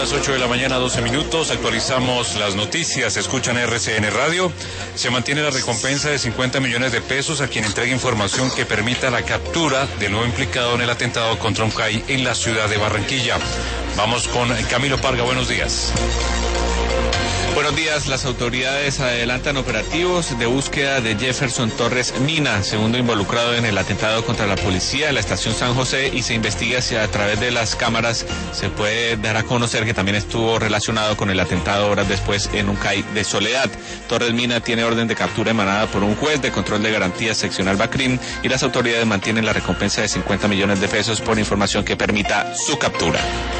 las 8 de la mañana, 12 minutos. Actualizamos las noticias. Escuchan RCN Radio. Se mantiene la recompensa de 50 millones de pesos a quien entregue información que permita la captura del nuevo implicado en el atentado contra un CAI en la ciudad de Barranquilla. Vamos con Camilo Parga. Buenos días. Buenos días. Las autoridades adelantan operativos de búsqueda de Jefferson Torres Mina, segundo involucrado en el atentado contra la policía de la estación San José, y se investiga si a través de las cámaras se puede dar a conocer que también estuvo relacionado con el atentado horas después en un CAI de Soledad. Torres Mina tiene orden de captura emanada por un juez de control de garantías seccional Bacrim, y las autoridades mantienen la recompensa de 50 millones de pesos por información que permita su captura.